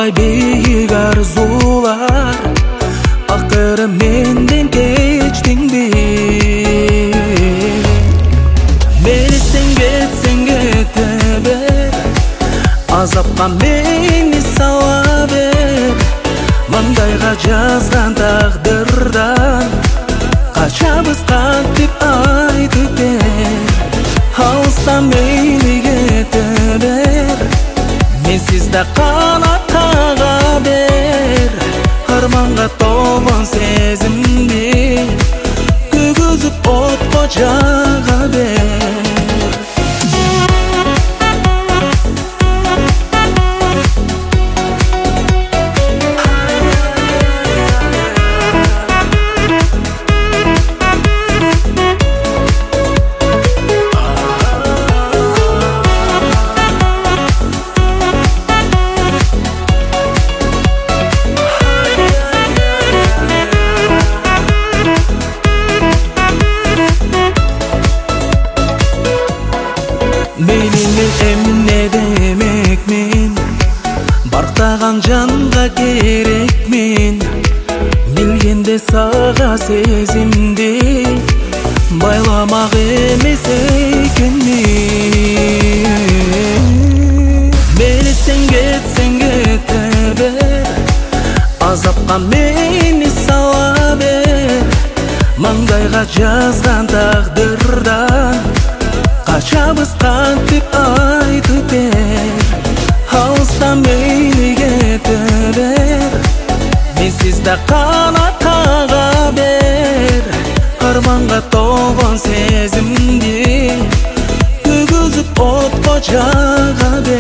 Талай бейік арзулар ақыры менден кечтің бе. Мені кетсең кете бер, азапқа мені сала бер. Маңдайға жазған тағдырдан қашабыз қаттеп айтып бер. Алыста мені кете бер, менсіз де қанат қаға бер. Арманға толған сезімде көгізіп отқа жаға бер. Менің эмне демек мен, бартаған жанға керек мен. Білгенде саға сезімде байламақ емес екен мен. Мені сен кетсең кете бер, азапқа мені сала бер. Маңдайға жазған тағдырдан қашабыз қаттеп айтып бер. Алыста мені кете бер, менсіз де қанат қаға бер. Арманға толған сезімде көгізіп отқа жаға бер.